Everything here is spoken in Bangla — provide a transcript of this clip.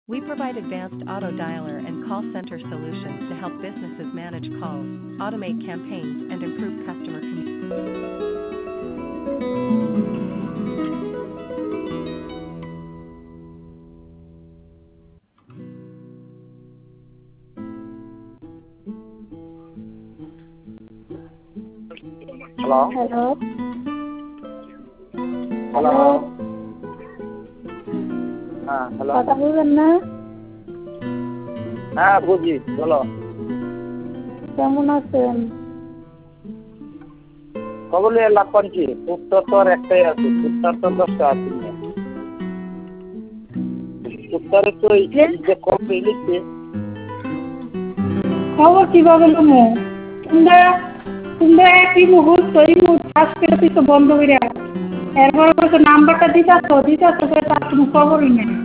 We provide advanced auto dialer and call center solutions to help businesses manage calls, automate campaigns, and improve customer communication. Hello. Hello Hello. Hello Hello. কথা বলবেন না? হ্যাঁ বুঝি, বলো। কেমন আছেন? কবলে লাপন কি উত্তর তো একটাই আছে, উত্তর তো 10টা আছে। উত্তরে তো এই যে কবে লিখছে খবর কিভাবে নেবো? তোমরা একই মুহূর্ত কাজ করে তো বন্ধ করে এরপর নাম্বারটা দিতে আসো তার কোনো খবরই নেই।